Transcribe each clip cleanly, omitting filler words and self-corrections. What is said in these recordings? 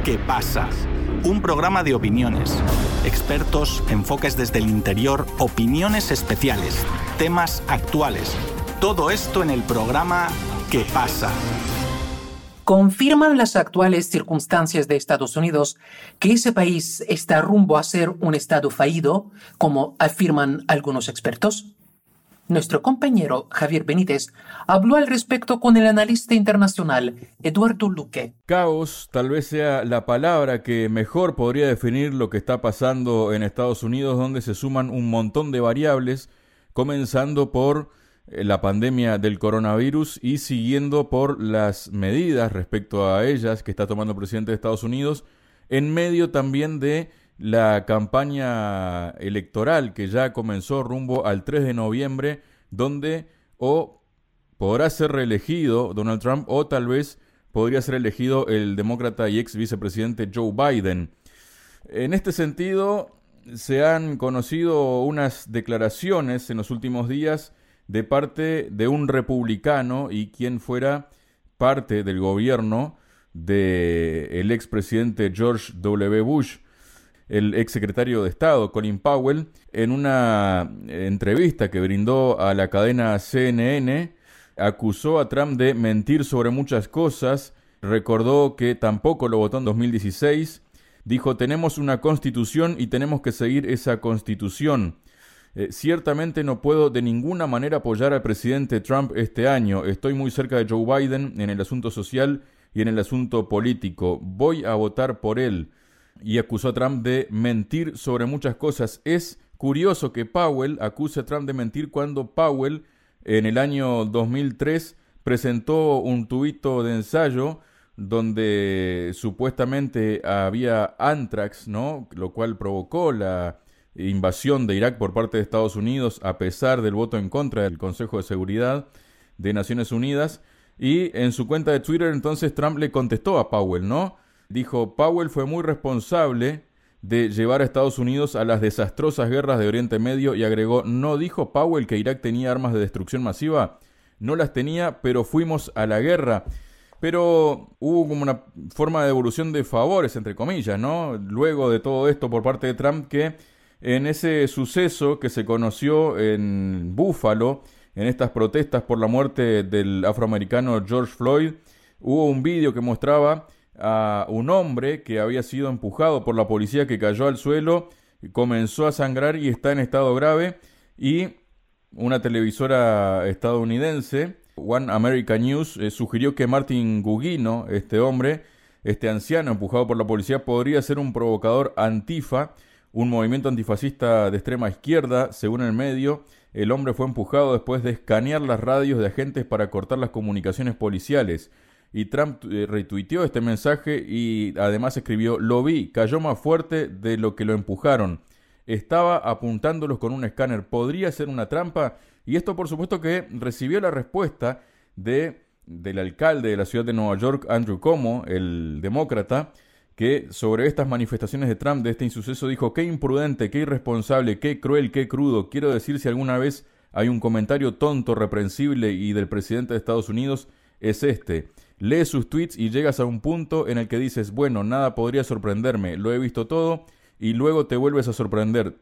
¿Qué pasa? Un programa de opiniones, expertos, enfoques desde el interior, opiniones especiales, temas actuales. Todo esto en el programa ¿Qué pasa? ¿Confirman las actuales circunstancias de Estados Unidos que ese país está rumbo a ser un estado fallido, como afirman algunos expertos? Nuestro compañero Javier Benítez habló al respecto con el analista internacional Eduardo Luque. Caos tal vez sea la palabra que mejor podría definir lo que está pasando en Estados Unidos, donde se suman un montón de variables, comenzando por la pandemia del coronavirus y siguiendo por las medidas respecto a ellas que está tomando el presidente de Estados Unidos, en medio también de la campaña electoral que ya comenzó rumbo al 3 de noviembre, donde o podrá ser reelegido Donald Trump o tal vez podría ser elegido el demócrata y ex vicepresidente Joe Biden. En este sentido, se han conocido unas declaraciones en los últimos días de parte de un republicano y quien fuera parte del gobierno del expresidente George W. Bush, el exsecretario de Estado, Colin Powell, en una entrevista que brindó a la cadena CNN, acusó a Trump de mentir sobre muchas cosas, recordó que tampoco lo votó en 2016, dijo: tenemos una constitución y tenemos que seguir esa constitución. Ciertamente no puedo de ninguna manera apoyar al presidente Trump este año. Estoy muy cerca de Joe Biden en el asunto social y en el asunto político. Voy a votar por él. Y acusó a Trump de mentir sobre muchas cosas. Es curioso que Powell acuse a Trump de mentir cuando Powell en el año 2003 presentó un tuito de ensayo donde supuestamente había anthrax, ¿no? Lo cual provocó la invasión de Irak por parte de Estados Unidos a pesar del voto en contra del Consejo de Seguridad de Naciones Unidas. Y en su cuenta de Twitter entonces Trump le contestó a Powell, ¿no? Dijo: Powell fue muy responsable de llevar a Estados Unidos a las desastrosas guerras de Oriente Medio, y agregó: ¿no dijo Powell que Irak tenía armas de destrucción masiva? No las tenía, pero fuimos a la guerra. Pero hubo como una forma de devolución de favores, entre comillas, ¿no? Luego de todo esto por parte de Trump, que en ese suceso que se conoció en Buffalo, en estas protestas por la muerte del afroamericano George Floyd, hubo un vídeo que mostraba a un hombre que había sido empujado por la policía, que cayó al suelo, comenzó a sangrar y está en estado grave, y una televisora estadounidense, One American News, sugirió que Martin Gugino, este hombre, este anciano empujado por la policía, podría ser un provocador antifa, un movimiento antifascista de extrema izquierda. Según el medio, el hombre fue empujado después de escanear las radios de agentes para cortar las comunicaciones policiales. Y Trump retuiteó este mensaje y además escribió: lo vi, cayó más fuerte de lo que lo empujaron. Estaba apuntándolos con un escáner. ¿Podría ser una trampa? Y esto, por supuesto, que recibió la respuesta del alcalde de la ciudad de Nueva York, Andrew Cuomo, el demócrata, que sobre estas manifestaciones de Trump, de este insuceso, dijo: qué imprudente, qué irresponsable, qué cruel, qué crudo. Quiero decir, si alguna vez hay un comentario tonto, reprensible y del presidente de Estados Unidos, es este. Lees sus tweets y llegas a un punto en el que dices: bueno, nada podría sorprenderme, lo he visto todo, y luego te vuelves a sorprender,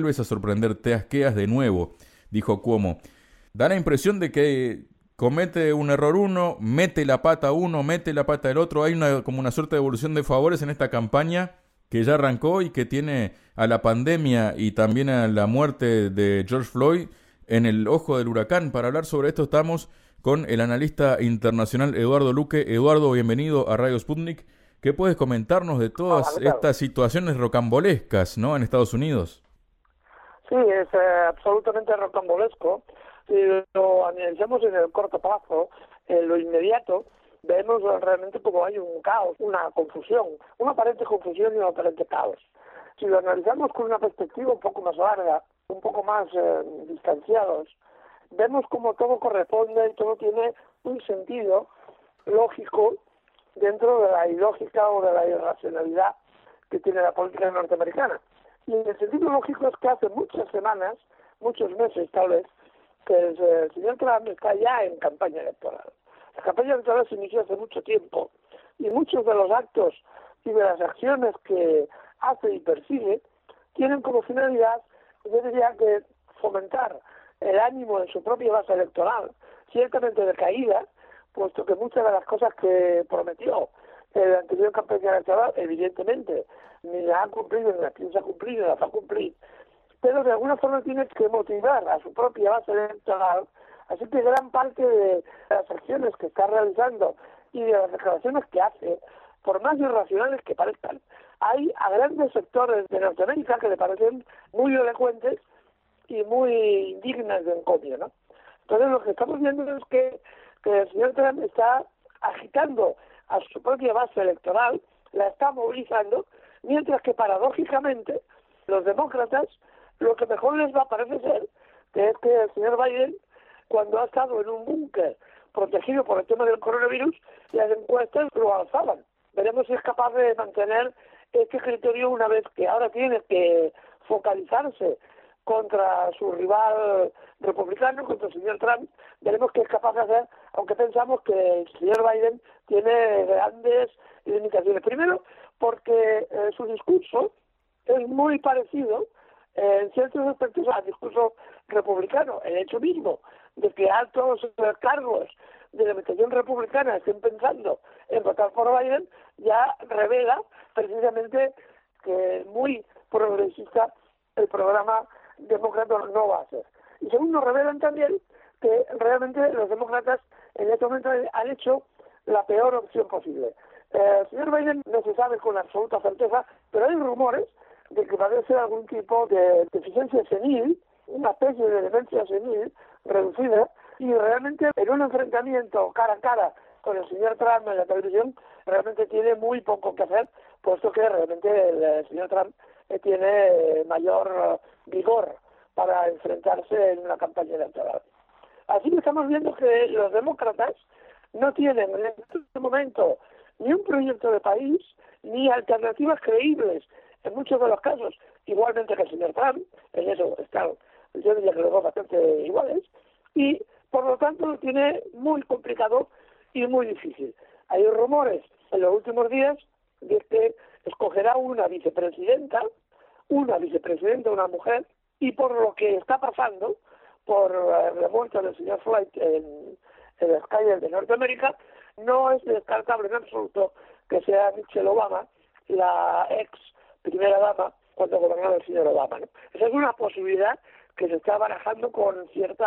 te asqueas de nuevo, dijo Cuomo. Da la impresión de que comete un error uno, mete la pata uno, mete la pata el otro. Hay como una suerte de devolución de favores en esta campaña que ya arrancó y que tiene a la pandemia y también a la muerte de George Floyd en el ojo del huracán. Para hablar sobre esto estamos con el analista internacional Eduardo Luque. Eduardo, bienvenido a Radio Sputnik. ¿Qué puedes comentarnos de todas estas situaciones rocambolescas, ¿no?, en Estados Unidos? Sí, es absolutamente rocambolesco. Si lo analizamos en el corto plazo, en lo inmediato, vemos realmente como hay un caos, una confusión, una aparente confusión y un aparente caos. Si lo analizamos con una perspectiva un poco más larga, un poco más distanciados, vemos como todo corresponde y todo tiene un sentido lógico dentro de la ilógica o de la irracionalidad que tiene la política norteamericana. Y el sentido lógico es que hace muchas semanas, muchos meses tal vez, que el señor Trump está ya en campaña electoral. La campaña electoral se inició hace mucho tiempo y muchos de los actos y de las acciones que hace y persigue tienen como finalidad, yo diría que fomentar el ánimo en su propia base electoral, ciertamente decaída, puesto que muchas de las cosas que prometió en la anterior campaña electoral, evidentemente, ni la ha cumplido, ni la piensa cumplir, ni las va a cumplir, pero de alguna forma tiene que motivar a su propia base electoral, así que gran parte de las acciones que está realizando y de las declaraciones que hace, por más irracionales que parezcan, hay a grandes sectores de Norteamérica que le parecen muy elocuentes y muy indignas de encomio, ¿no? Entonces lo que estamos viendo es que el señor Trump está agitando a su propia base electoral, la está movilizando, mientras que paradójicamente los demócratas lo que mejor les va a parecer ser que es que el señor Biden, cuando ha estado en un búnker protegido por el tema del coronavirus, las encuestas lo alzaban. Veremos si es capaz de mantener este criterio una vez que ahora tiene que focalizarse contra su rival republicano, contra el señor Trump. Veremos qué es capaz de hacer, aunque pensamos que el señor Biden tiene grandes limitaciones. Primero, porque su discurso es muy parecido en ciertos aspectos al discurso republicano. El hecho mismo de que altos cargos de la administración republicana estén pensando en votar por Biden ya revela precisamente que es muy progresista el programa demócrata no va a ser. Y segundo, revelan también que realmente los demócratas en este momento han hecho la peor opción posible. El señor Biden no se sabe con absoluta certeza, pero hay rumores de que padece algún tipo de deficiencia senil, una especie de demencia senil reducida, y realmente en un enfrentamiento cara a cara con el señor Trump en la televisión realmente tiene muy poco que hacer, puesto que realmente el señor Trump tiene mayor vigor para enfrentarse en una campaña electoral. Así que estamos viendo que los demócratas no tienen en este momento ni un proyecto de país, ni alternativas creíbles en muchos de los casos, igualmente que el señor Trump, en eso están, yo diría que los dos bastante iguales, y por lo tanto lo tiene muy complicado y muy difícil. Hay rumores en los últimos días de que escogerá una vicepresidenta, una mujer, y por lo que está pasando, por la muerte del señor Floyd en las calles de Norteamérica, no es descartable en absoluto que sea Michelle Obama, la ex primera dama, cuando gobernaba el señor Obama, ¿no? Esa es una posibilidad que se está barajando con cierta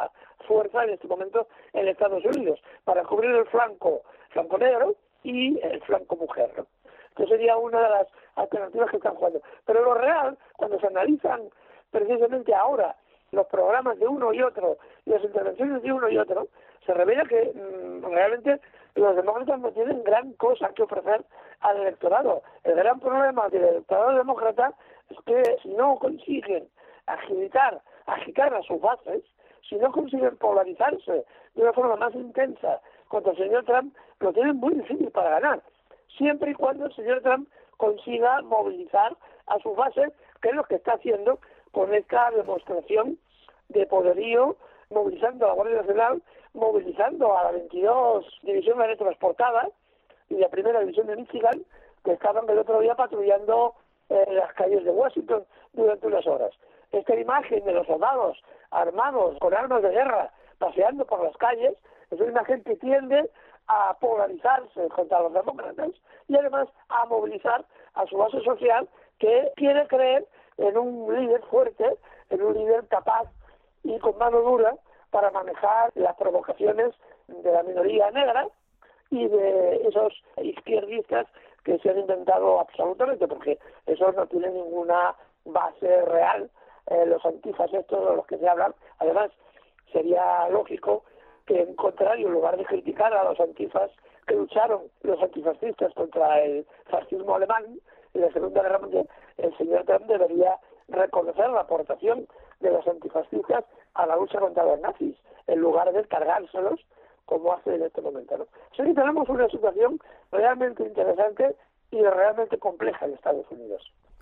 fuerza en este momento en Estados Unidos, para cubrir el flanco negro y el flanco mujer, ¿no? Que sería una de las alternativas que están jugando. Pero lo real, cuando se analizan precisamente ahora los programas de uno y otro y las intervenciones de uno y otro, se revela que realmente los demócratas no tienen gran cosa que ofrecer al electorado. El gran problema del electorado demócrata es que si no consiguen agitar a sus bases, si no consiguen polarizarse de una forma más intensa contra el señor Trump, lo tienen muy difícil para ganar, siempre y cuando el señor Trump consiga movilizar a sus bases, que es lo que está haciendo con esta demostración de poderío, movilizando a la Guardia Nacional, movilizando a la 22 División Aérea Transportada y la Primera División de Michigan, que estaban el otro día patrullando en las calles de Washington durante unas horas. Esta imagen de los soldados armados con armas de guerra paseando por las calles es una imagen que tiende a polarizarse contra los demócratas y además a movilizar a su base social, que quiere creer en un líder fuerte, en un líder capaz y con mano dura para manejar las provocaciones de la minoría negra y de esos izquierdistas que se han inventado absolutamente, porque eso no tiene ninguna base real. Los antifas estos de los que se hablan, además sería lógico que en contrario, en lugar de criticar a los antifas que lucharon, los antifascistas contra el fascismo alemán en la Segunda Guerra Mundial, el señor Trump debería reconocer la aportación de los antifascistas a la lucha contra los nazis, en lugar de cargárselos como hace en este momento, ¿no? Así que tenemos una situación realmente interesante y realmente compleja en Estados Unidos.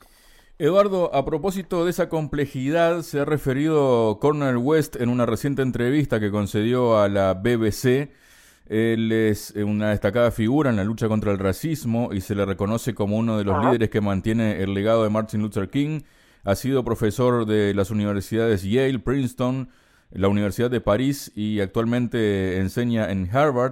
Eduardo, a propósito de esa complejidad, se ha referido Cornel West en una reciente entrevista que concedió a la BBC. Él es una destacada figura en la lucha contra el racismo y se le reconoce como uno de los líderes que mantiene el legado de Martin Luther King. Ha sido profesor de las universidades Yale, Princeton, la Universidad de París y actualmente enseña en Harvard.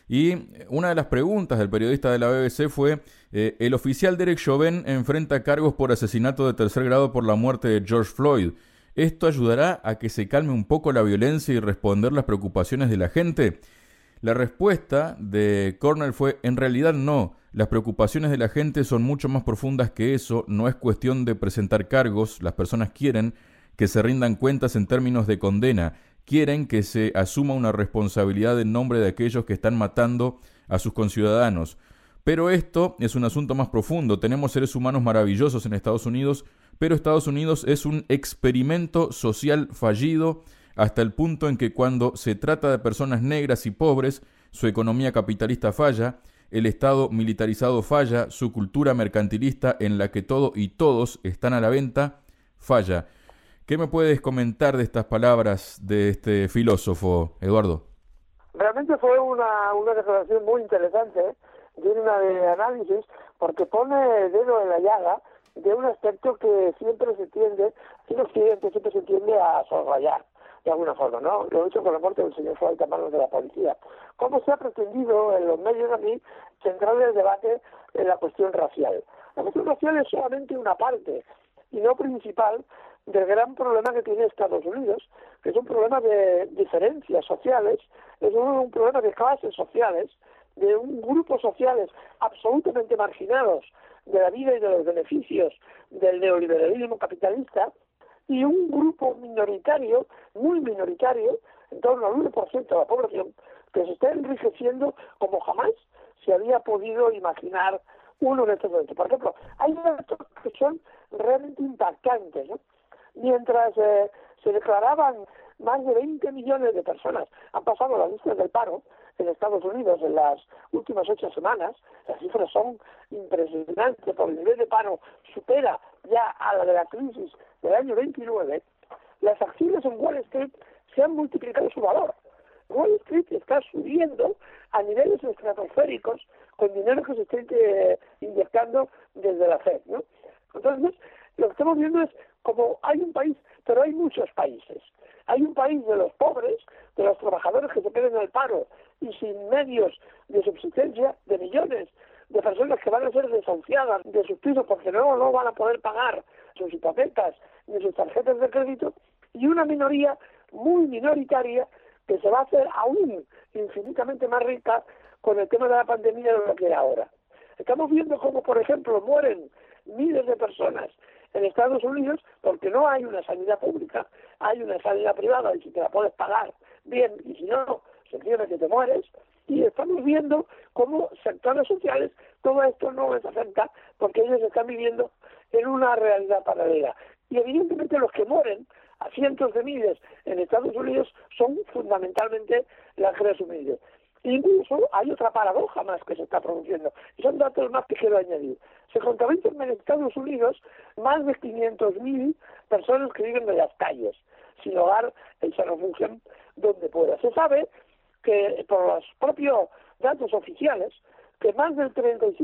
Y una de las preguntas del periodista de la BBC fue: el oficial Derek Chauvin enfrenta cargos por asesinato de tercer grado por la muerte de George Floyd. ¿Esto ayudará a que se calme un poco la violencia y responder las preocupaciones de la gente? La respuesta de Cornell fue: en realidad no. Las preocupaciones de la gente son mucho más profundas que eso. No es cuestión de presentar cargos. Las personas quieren que se rindan cuentas en términos de condena. Quieren que se asuma una responsabilidad en nombre de aquellos que están matando a sus conciudadanos. Pero esto es un asunto más profundo. Tenemos seres humanos maravillosos en Estados Unidos, pero Estados Unidos es un experimento social fallido hasta el punto en que cuando se trata de personas negras y pobres, su economía capitalista falla, el Estado militarizado falla, su cultura mercantilista en la que todo y todos están a la venta falla. ¿Qué me puedes comentar de estas palabras de este filósofo, Eduardo? Realmente fue una declaración muy interesante, digna de análisis, porque pone el dedo en la llaga de un aspecto que siempre se tiende, en Occidente siempre se tiende a soslayar, de alguna forma, ¿no? Lo he hecho con la muerte del señor Floyd a manos de la policía. ¿Cómo se ha pretendido en los medios de aquí centrar el debate en la cuestión racial? La cuestión racial es solamente una parte, y no principal, del gran problema que tiene Estados Unidos, que es un problema de diferencias sociales, es un problema de clases sociales, de un grupos sociales absolutamente marginados de la vida y de los beneficios del neoliberalismo capitalista, y un grupo minoritario, muy minoritario, en torno al 1% de la población, que se está enriqueciendo como jamás se había podido imaginar uno en este momento. Por ejemplo, hay datos que son realmente impactantes, ¿no? Mientras se declaraban más de 20 millones de personas han pasado las listas del paro en Estados Unidos en las últimas 8 semanas, las cifras son impresionantes, porque el nivel de paro supera ya a la de la crisis del año 29, las acciones en Wall Street se han multiplicado su valor. Wall Street está subiendo a niveles estratosféricos con dinero que se está inyectando desde la Fed, ¿no? Entonces, lo que estamos viendo es como hay un país, pero hay muchos países. Hay un país de los pobres, de los trabajadores que se quedan en el paro y sin medios de subsistencia, de millones de personas que van a ser desahuciadas de sus pisos porque no van a poder pagar sus hipotecas ni sus tarjetas de crédito, y una minoría muy minoritaria que se va a hacer aún infinitamente más rica con el tema de la pandemia de lo que era ahora. Estamos viendo cómo, por ejemplo, mueren miles de personas en Estados Unidos porque no hay una sanidad pública, hay una sanidad privada, y si te la puedes pagar, bien, y si no, sencillamente te mueres. Y estamos viendo cómo sectores sociales todo esto no les afecta porque ellos están viviendo en una realidad paralela. Y evidentemente los que mueren a cientos de miles en Estados Unidos son fundamentalmente las clases humildes. Incluso hay otra paradoja más que se está produciendo, y son datos más que quiero añadir. Se contabilizan en Estados Unidos más de 500.000 personas que viven en las calles, sin hogar, y se refugian donde pueda. Se sabe que por los propios datos oficiales, que más del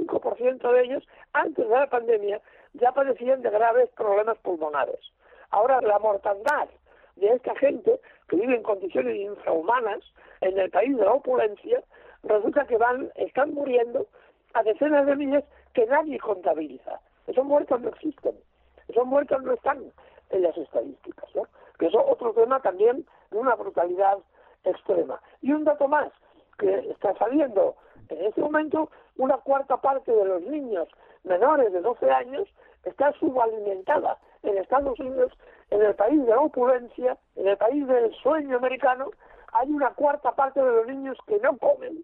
35% de ellos, antes de la pandemia, ya padecían de graves problemas pulmonares. Ahora, la mortandad de esta gente, que vive en condiciones infrahumanas, en el país de la opulencia, resulta que están muriendo a decenas de miles que nadie contabiliza. Esos muertos no existen, esos muertos no están en las estadísticas, ¿no? Que eso es otro tema también de una brutalidad extrema. Y un dato más, que está saliendo en este momento, una cuarta parte de los niños menores de 12 años está subalimentada en Estados Unidos, en el país de la opulencia, en el país del sueño americano. Hay una cuarta parte de los niños que no comen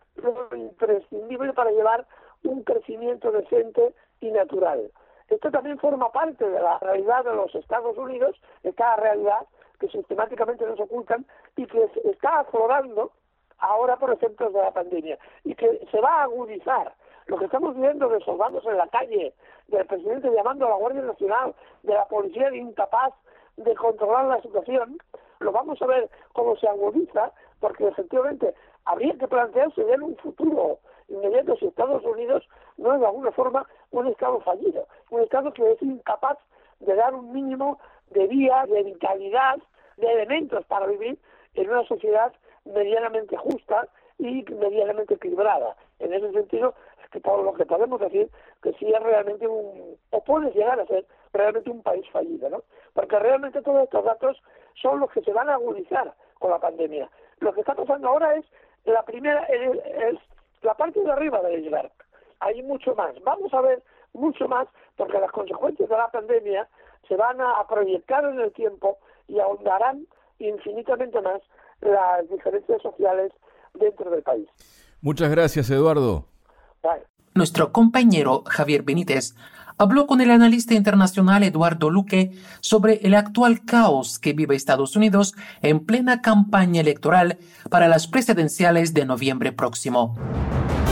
lo imprescindible para llevar un crecimiento decente y natural. Esto también forma parte de la realidad de los Estados Unidos, esta realidad que sistemáticamente nos ocultan y que está aflorando ahora por efectos de la pandemia y que se va a agudizar. Lo que estamos viendo de soldados en la calle, del presidente llamando a la Guardia Nacional, de la policía incapaz de controlar la situación, lo vamos a ver cómo se agudiza, porque efectivamente habría que plantearse ver un futuro inmediato si Estados Unidos no es de alguna forma un Estado fallido, un Estado que es incapaz de dar un mínimo de vida, de vitalidad, de elementos para vivir en una sociedad medianamente justa y medianamente equilibrada. En ese sentido, es que todo lo que podemos decir que sí es realmente o puede llegar a ser realmente un país fallido, ¿no? Porque realmente todos estos datos son los que se van a agudizar con la pandemia. Lo que está pasando ahora es la parte de arriba del iceberg. Hay mucho más. Vamos a ver mucho más porque las consecuencias de la pandemia se van a proyectar en el tiempo y ahondarán infinitamente más las diferencias sociales dentro del país. Muchas gracias, Eduardo. Bye. Nuestro compañero Javier Benítez habló con el analista internacional Eduardo Luque sobre el actual caos que vive Estados Unidos en plena campaña electoral para las presidenciales de noviembre próximo.